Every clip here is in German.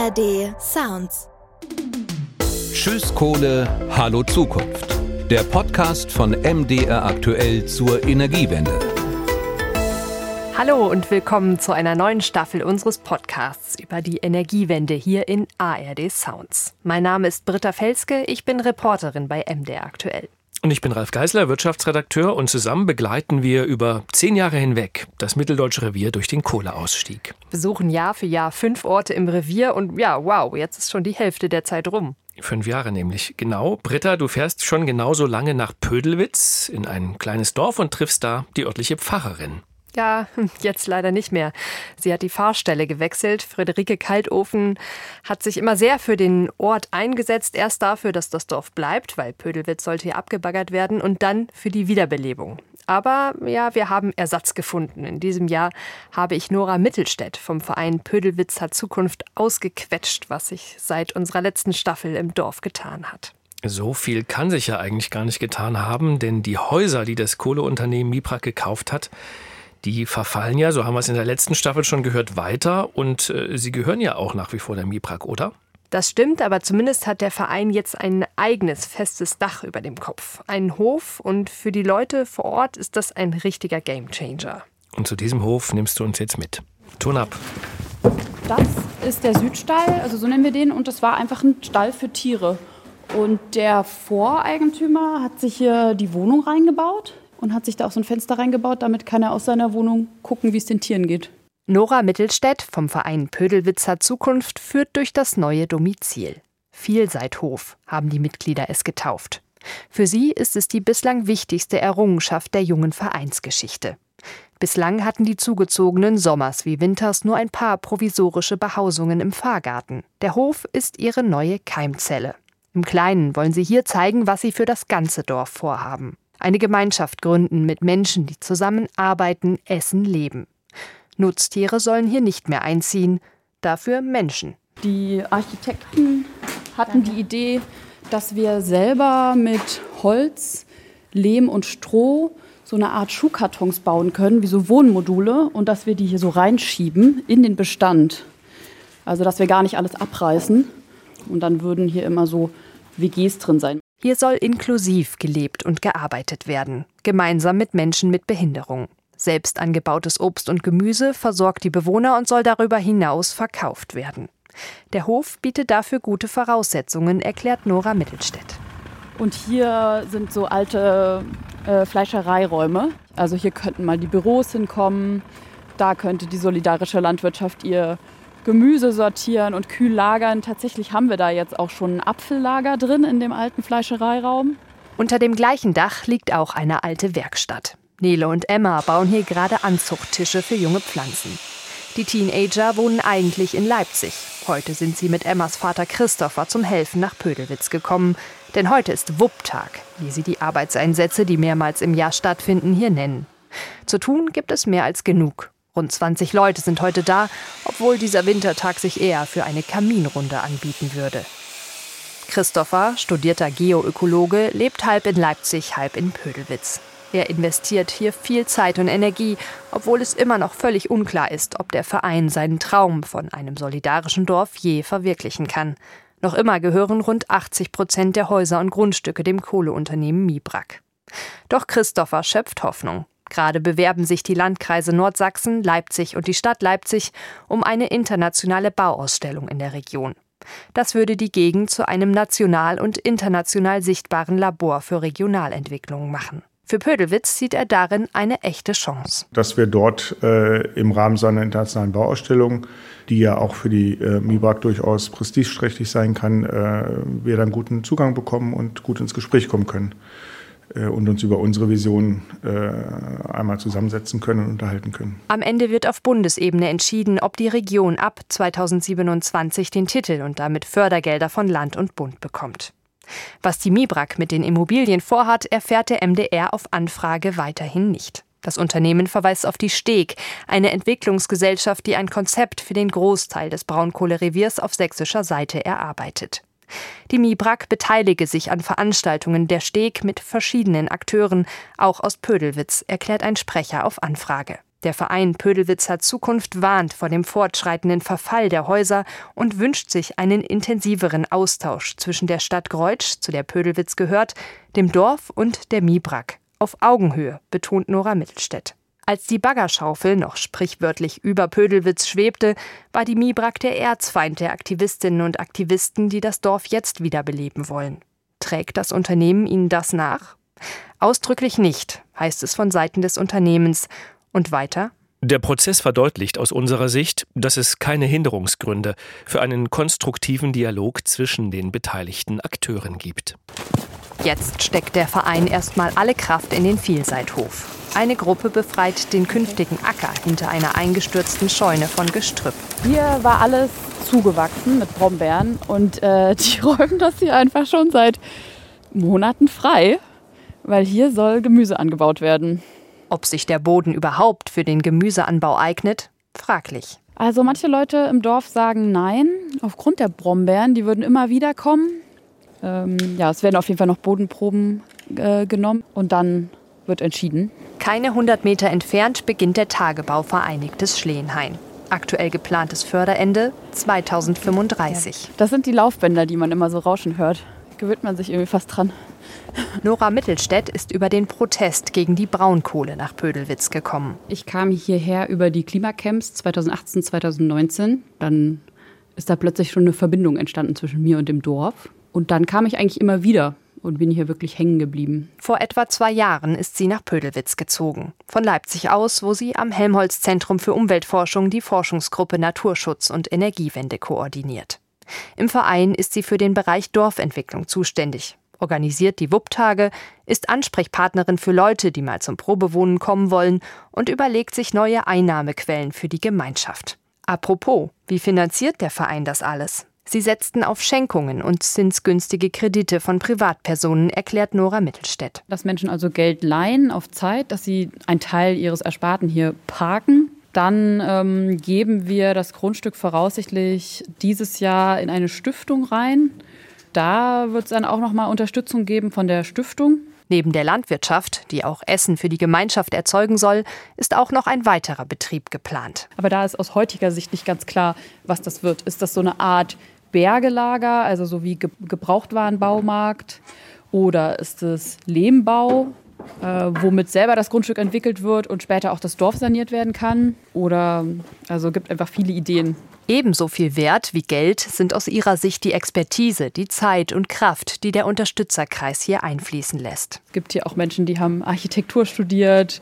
ARD Sounds. Tschüss Kohle, hallo Zukunft. Der Podcast von MDR aktuell zur Energiewende. Hallo und willkommen zu einer neuen Staffel unseres Podcasts über die Energiewende hier in ARD Sounds. Mein Name ist Britta Felske, ich bin Reporterin bei MDR aktuell. Und ich bin Ralf Geisler, Wirtschaftsredakteur, und zusammen begleiten wir über 10 Jahre hinweg das Mitteldeutsche Revier durch den Kohleausstieg. Wir besuchen Jahr für Jahr 5 Orte im Revier und ja, wow, jetzt ist schon die Hälfte der Zeit rum. 5 Jahre nämlich, genau. Britta, du fährst schon genauso lange nach Pödelwitz in ein kleines Dorf und triffst da die örtliche Pfarrerin. Ja, jetzt leider nicht mehr. Sie hat die Pfarrstelle gewechselt. Friederike Kaltofen hat sich immer sehr für den Ort eingesetzt. Erst dafür, dass das Dorf bleibt, weil Pödelwitz sollte hier abgebaggert werden, und dann für die Wiederbelebung. Aber ja, wir haben Ersatz gefunden. In diesem Jahr habe ich Nora Mittelstädt vom Verein Pödelwitz hat Zukunft ausgequetscht, was sich seit unserer letzten Staffel im Dorf getan hat. So viel kann sich ja eigentlich gar nicht getan haben, denn die Häuser, die das Kohleunternehmen MIBRAG gekauft hat, die verfallen ja, so haben wir es in der letzten Staffel schon gehört, weiter. Und sie gehören ja auch nach wie vor der MIBRAG, oder? Das stimmt, aber zumindest hat der Verein jetzt ein eigenes festes Dach über dem Kopf. Einen Hof, und für die Leute vor Ort ist das ein richtiger Gamechanger. Und zu diesem Hof nimmst du uns jetzt mit. Ton ab. Das ist der Südstall, also so nennen wir den. Und das war einfach ein Stall für Tiere. Und der Voreigentümer hat sich hier die Wohnung reingebaut und hat sich da auch so ein Fenster reingebaut. Damit kann er aus seiner Wohnung gucken, wie es den Tieren geht. Nora Mittelstädt vom Verein Pödelwitz hat Zukunft führt durch das neue Domizil. Vielseithof haben die Mitglieder es getauft. Für sie ist es die bislang wichtigste Errungenschaft der jungen Vereinsgeschichte. Bislang hatten die Zugezogenen sommers wie winters nur ein paar provisorische Behausungen im Pfarrgarten. Der Hof ist ihre neue Keimzelle. Im Kleinen wollen sie hier zeigen, was sie für das ganze Dorf vorhaben. Eine Gemeinschaft gründen mit Menschen, die zusammen arbeiten, essen, leben. Nutztiere sollen hier nicht mehr einziehen, dafür Menschen. Die Architekten hatten die Idee, dass wir selber mit Holz, Lehm und Stroh so eine Art Schuhkartons bauen können, wie so Wohnmodule, und dass wir die hier so reinschieben in den Bestand. Also dass wir gar nicht alles abreißen, und dann würden hier immer so WGs drin sein. Hier soll inklusiv gelebt und gearbeitet werden, gemeinsam mit Menschen mit Behinderung. Selbst angebautes Obst und Gemüse versorgt die Bewohner und soll darüber hinaus verkauft werden. Der Hof bietet dafür gute Voraussetzungen, erklärt Nora Mittelstädt. Und hier sind so alte Fleischereiräume. Also hier könnten mal die Büros hinkommen. Da könnte die solidarische Landwirtschaft ihr Gemüse sortieren und kühl lagern. Tatsächlich haben wir da jetzt auch schon ein Apfellager drin in dem alten Fleischereiraum. Unter dem gleichen Dach liegt auch eine alte Werkstatt. Nele und Emma bauen hier gerade Anzuchttische für junge Pflanzen. Die Teenager wohnen eigentlich in Leipzig. Heute sind sie mit Emmas Vater Christopher zum Helfen nach Pödelwitz gekommen. Denn heute ist Wupptag, wie sie die Arbeitseinsätze, die mehrmals im Jahr stattfinden, hier nennen. Zu tun gibt es mehr als genug. Rund 20 Leute sind heute da, obwohl dieser Wintertag sich eher für eine Kaminrunde anbieten würde. Christopher, studierter Geoökologe, lebt halb in Leipzig, halb in Pödelwitz. Er investiert hier viel Zeit und Energie, obwohl es immer noch völlig unklar ist, ob der Verein seinen Traum von einem solidarischen Dorf je verwirklichen kann. Noch immer gehören rund 80% der Häuser und Grundstücke dem Kohleunternehmen MIBRAG. Doch Christopher schöpft Hoffnung. Gerade bewerben sich die Landkreise Nordsachsen, Leipzig und die Stadt Leipzig um eine internationale Bauausstellung in der Region. Das würde die Gegend zu einem national und international sichtbaren Labor für Regionalentwicklung machen. Für Pödelwitz sieht er darin eine echte Chance. Dass wir dort im Rahmen seiner internationalen Bauausstellung, die ja auch für die MIBRAG durchaus prestigeträchtig sein kann, wir dann guten Zugang bekommen und gut ins Gespräch kommen können. Und uns über unsere Vision einmal zusammensetzen können und unterhalten können. Am Ende wird auf Bundesebene entschieden, ob die Region ab 2027 den Titel und damit Fördergelder von Land und Bund bekommt. Was die MIBRAG mit den Immobilien vorhat, erfährt der MDR auf Anfrage weiterhin nicht. Das Unternehmen verweist auf die Steg, eine Entwicklungsgesellschaft, die ein Konzept für den Großteil des Braunkohlereviers auf sächsischer Seite erarbeitet. Die MIBRAG beteilige sich an Veranstaltungen der Steg mit verschiedenen Akteuren, auch aus Pödelwitz, erklärt ein Sprecher auf Anfrage. Der Verein Pödelwitzer Zukunft warnt vor dem fortschreitenden Verfall der Häuser und wünscht sich einen intensiveren Austausch zwischen der Stadt Greutsch, zu der Pödelwitz gehört, dem Dorf und der MIBRAG. Auf Augenhöhe, betont Nora Mittelstädt. Als die Baggerschaufel noch sprichwörtlich über Pödelwitz schwebte, war die MIBRAG der Erzfeind der Aktivistinnen und Aktivisten, die das Dorf jetzt wiederbeleben wollen. Trägt das Unternehmen ihnen das nach? Ausdrücklich nicht, heißt es von Seiten des Unternehmens. Und weiter? Der Prozess verdeutlicht aus unserer Sicht, dass es keine Hinderungsgründe für einen konstruktiven Dialog zwischen den beteiligten Akteuren gibt. Jetzt steckt der Verein erstmal alle Kraft in den Vielseithof. Eine Gruppe befreit den künftigen Acker hinter einer eingestürzten Scheune von Gestrüpp. Hier war alles zugewachsen mit Brombeeren und die räumen das hier einfach schon seit Monaten frei, weil hier soll Gemüse angebaut werden. Ob sich der Boden überhaupt für den Gemüseanbau eignet? Fraglich. Also manche Leute im Dorf sagen nein, aufgrund der Brombeeren, die würden immer wieder kommen. Es werden auf jeden Fall noch Bodenproben genommen und dann wird entschieden. Keine 100 Meter entfernt beginnt der Tagebau Vereinigtes Schleenhain. Aktuell geplantes Förderende 2035. Das sind die Laufbänder, die man immer so rauschen hört. Gewöhnt man sich irgendwie fast dran. Nora Mittelstädt ist über den Protest gegen die Braunkohle nach Pödelwitz gekommen. Ich kam hierher über die Klimacamps 2018, 2019. Dann ist da plötzlich schon eine Verbindung entstanden zwischen mir und dem Dorf. Und dann kam ich eigentlich immer wieder und bin hier wirklich hängen geblieben. Vor etwa 2 Jahren ist sie nach Pödelwitz gezogen. Von Leipzig aus, wo sie am Helmholtz-Zentrum für Umweltforschung die Forschungsgruppe Naturschutz und Energiewende koordiniert. Im Verein ist sie für den Bereich Dorfentwicklung zuständig, organisiert die WUP-Tage, ist Ansprechpartnerin für Leute, die mal zum Probewohnen kommen wollen und überlegt sich neue Einnahmequellen für die Gemeinschaft. Apropos, wie finanziert der Verein das alles? Sie setzten auf Schenkungen und zinsgünstige Kredite von Privatpersonen, erklärt Nora Mittelstädt. Dass Menschen also Geld leihen auf Zeit, dass sie einen Teil ihres Ersparten hier parken. Dann geben wir das Grundstück voraussichtlich dieses Jahr in eine Stiftung rein. Da wird es dann auch nochmal Unterstützung geben von der Stiftung. Neben der Landwirtschaft, die auch Essen für die Gemeinschaft erzeugen soll, ist auch noch ein weiterer Betrieb geplant. Aber da ist aus heutiger Sicht nicht ganz klar, was das wird. Ist das so eine Art Bergelager, also so wie Gebrauchtwarenbaumarkt? Oder ist es Lehmbau, womit selber das Grundstück entwickelt wird und später auch das Dorf saniert werden kann? Oder also gibt einfach viele Ideen. Ebenso viel wert wie Geld sind aus ihrer Sicht die Expertise, die Zeit und Kraft, die der Unterstützerkreis hier einfließen lässt. Es gibt hier auch Menschen, die haben Architektur studiert,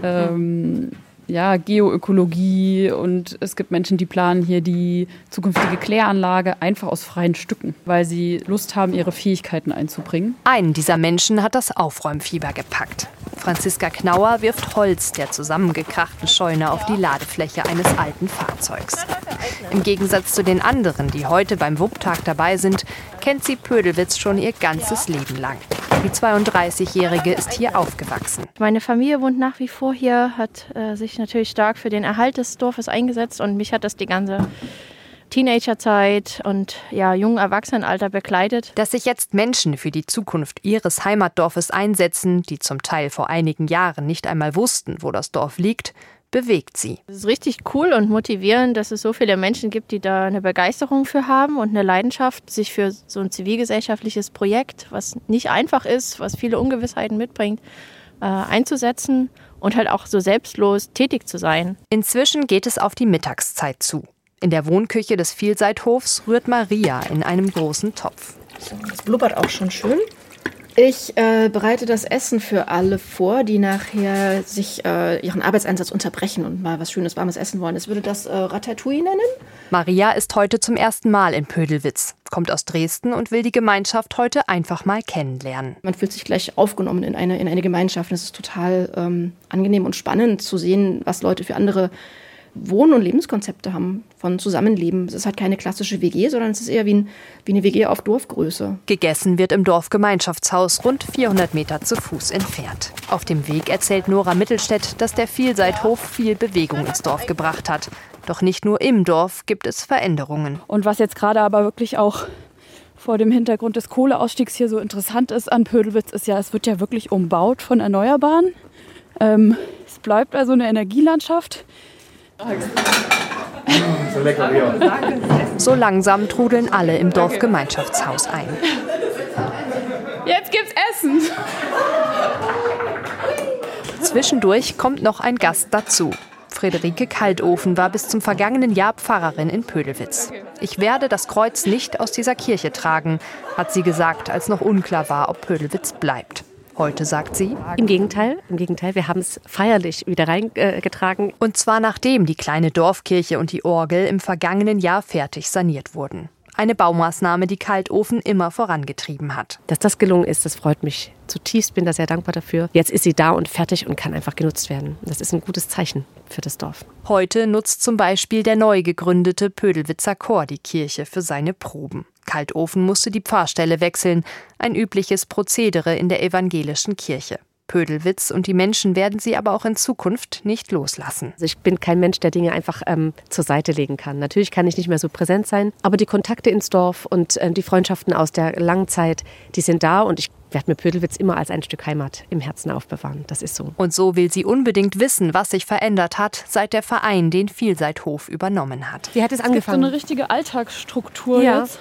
Geoökologie, und es gibt Menschen, die planen hier die zukünftige Kläranlage einfach aus freien Stücken, weil sie Lust haben, ihre Fähigkeiten einzubringen. Einen dieser Menschen hat das Aufräumfieber gepackt. Franziska Knauer wirft Holz der zusammengekrachten Scheune auf die Ladefläche eines alten Fahrzeugs. Im Gegensatz zu den anderen, die heute beim WUP-Tag dabei sind, kennt sie Pödelwitz schon ihr ganzes Leben lang. Die 32-Jährige ist hier aufgewachsen. Meine Familie wohnt nach wie vor hier, hat sich natürlich stark für den Erhalt des Dorfes eingesetzt, und mich hat das die ganze Teenagerzeit und jungen Erwachsenenalter begleitet. Dass sich jetzt Menschen für die Zukunft ihres Heimatdorfes einsetzen, die zum Teil vor einigen Jahren nicht einmal wussten, wo das Dorf liegt, bewegt sie. Es ist richtig cool und motivierend, dass es so viele Menschen gibt, die da eine Begeisterung für haben und eine Leidenschaft, sich für so ein zivilgesellschaftliches Projekt, was nicht einfach ist, was viele Ungewissheiten mitbringt, einzusetzen und halt auch so selbstlos tätig zu sein. Inzwischen geht es auf die Mittagszeit zu. In der Wohnküche des Vielseithofs rührt Maria in einem großen Topf. Das blubbert auch schon schön. Ich bereite das Essen für alle vor, die nachher sich ihren Arbeitseinsatz unterbrechen und mal was Schönes, Warmes essen wollen. Ich würde das Ratatouille nennen. Maria ist heute zum ersten Mal in Pödelwitz, kommt aus Dresden und will die Gemeinschaft heute einfach mal kennenlernen. Man fühlt sich gleich aufgenommen in eine Gemeinschaft. Es ist total angenehm und spannend zu sehen, was Leute für andere Wohn- und Lebenskonzepte haben von Zusammenleben. Es ist halt keine klassische WG, sondern es ist eher wie eine WG auf Dorfgröße. Gegessen wird im Dorfgemeinschaftshaus rund 400 Meter zu Fuß entfernt. Auf dem Weg erzählt Nora Mittelstädt, dass der Vielseithof viel Bewegung ins Dorf gebracht hat. Doch nicht nur im Dorf gibt es Veränderungen. Und was jetzt gerade aber wirklich auch vor dem Hintergrund des Kohleausstiegs hier so interessant ist an Pödelwitz, ist ja, es wird ja wirklich umbaut von Erneuerbaren. Es bleibt also eine Energielandschaft. So lecker, ja. So langsam trudeln alle im Dorfgemeinschaftshaus ein. Jetzt gibt's Essen. Zwischendurch kommt noch ein Gast dazu. Friederike Kaltofen war bis zum vergangenen Jahr Pfarrerin in Pödelwitz. Ich werde das Kreuz nicht aus dieser Kirche tragen, hat sie gesagt, als noch unklar war, ob Pödelwitz bleibt. Heute sagt sie: Im Gegenteil, wir haben es feierlich wieder reingetragen. Und zwar nachdem die kleine Dorfkirche und die Orgel im vergangenen Jahr fertig saniert wurden. Eine Baumaßnahme, die Kaltofen immer vorangetrieben hat. Dass das gelungen ist, das freut mich zutiefst, bin da sehr dankbar dafür. Jetzt ist sie da und fertig und kann einfach genutzt werden. Das ist ein gutes Zeichen für das Dorf. Heute nutzt zum Beispiel der neu gegründete Pödelwitzer Chor die Kirche für seine Proben. Kaltofen musste die Pfarrstelle wechseln, ein übliches Prozedere in der evangelischen Kirche. Pödelwitz und die Menschen werden sie aber auch in Zukunft nicht loslassen. Also ich bin kein Mensch, der Dinge einfach zur Seite legen kann. Natürlich kann ich nicht mehr so präsent sein, aber die Kontakte ins Dorf und die Freundschaften aus der langen Zeit, die sind da und ich werde mir Pödelwitz immer als ein Stück Heimat im Herzen aufbewahren. Das ist so. Und so will sie unbedingt wissen, was sich verändert hat, seit der Verein den Vielseithof übernommen hat. Wie hat es angefangen? Es gibt so eine richtige Alltagsstruktur jetzt.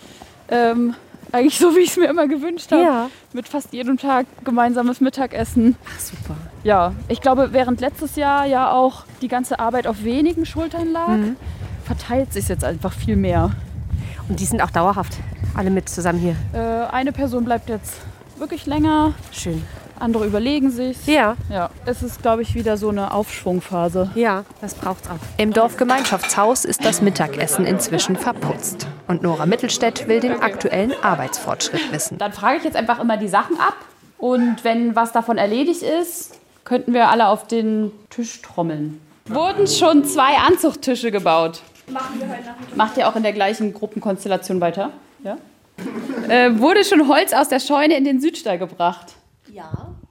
Eigentlich so, wie ich es mir immer gewünscht habe. Ja. Mit fast jedem Tag gemeinsames Mittagessen. Ach, super. Ja, ich glaube, während letztes Jahr ja auch die ganze Arbeit auf wenigen Schultern lag, verteilt sich jetzt einfach viel mehr. Und die sind auch dauerhaft alle mit zusammen hier? Eine Person bleibt jetzt wirklich länger. Schön. Andere überlegen sich. Ja. Ja, es ist, glaube ich, wieder so eine Aufschwungphase. Ja, das braucht's auch. Im Dorfgemeinschaftshaus ist das Mittagessen inzwischen verputzt. Und Nora Mittelstädt will den aktuellen Arbeitsfortschritt wissen. Dann frage ich jetzt einfach immer die Sachen ab. Und wenn was davon erledigt ist, könnten wir alle auf den Tisch trommeln. Wurden schon 2 Anzuchttische gebaut. Machen wir heute Nachmittag. Macht ihr auch in der gleichen Gruppenkonstellation weiter? Ja. Wurde schon Holz aus der Scheune in den Südstall gebracht? Ja.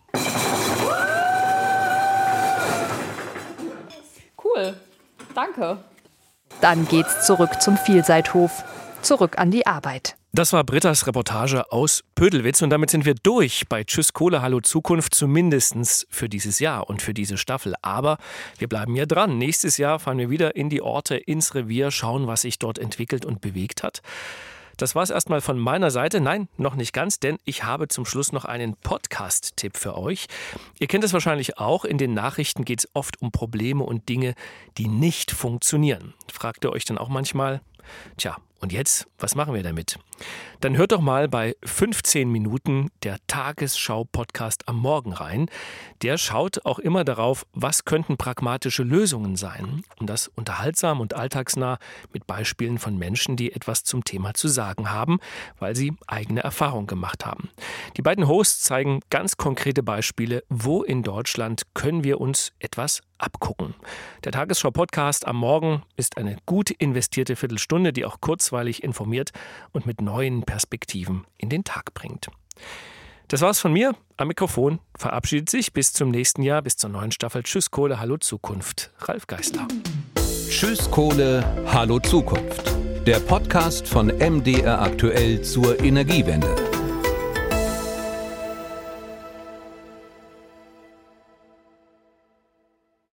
Cool. Danke. Dann geht's zurück zum Vielseithof. Zurück an die Arbeit. Das war Britta's Reportage aus Pödelwitz und damit sind wir durch bei Tschüss Kohle, Hallo Zukunft, zumindest für dieses Jahr und für diese Staffel. Aber wir bleiben ja dran. Nächstes Jahr fahren wir wieder in die Orte, ins Revier, schauen, was sich dort entwickelt und bewegt hat. Das war es erstmal von meiner Seite. Nein, noch nicht ganz, denn ich habe zum Schluss noch einen Podcast-Tipp für euch. Ihr kennt es wahrscheinlich auch, in den Nachrichten geht es oft um Probleme und Dinge, die nicht funktionieren. Fragt ihr euch dann auch manchmal, tja, und jetzt, was machen wir damit? Dann hört doch mal bei 15 Minuten der Tagesschau-Podcast am Morgen rein. Der schaut auch immer darauf, was könnten pragmatische Lösungen sein. Und das unterhaltsam und alltagsnah mit Beispielen von Menschen, die etwas zum Thema zu sagen haben, weil sie eigene Erfahrungen gemacht haben. Die beiden Hosts zeigen ganz konkrete Beispiele, wo in Deutschland können wir uns etwas abgucken. Der Tagesschau-Podcast am Morgen ist eine gut investierte Viertelstunde, die auch kurzweilig informiert und mit neuen Perspektiven in den Tag bringt. Das war's von mir. Am Mikrofon verabschiedet sich bis zum nächsten Jahr, bis zur neuen Staffel Tschüss Kohle, Hallo Zukunft. Ralf Geisler. Tschüss Kohle, Hallo Zukunft. Der Podcast von MDR aktuell zur Energiewende.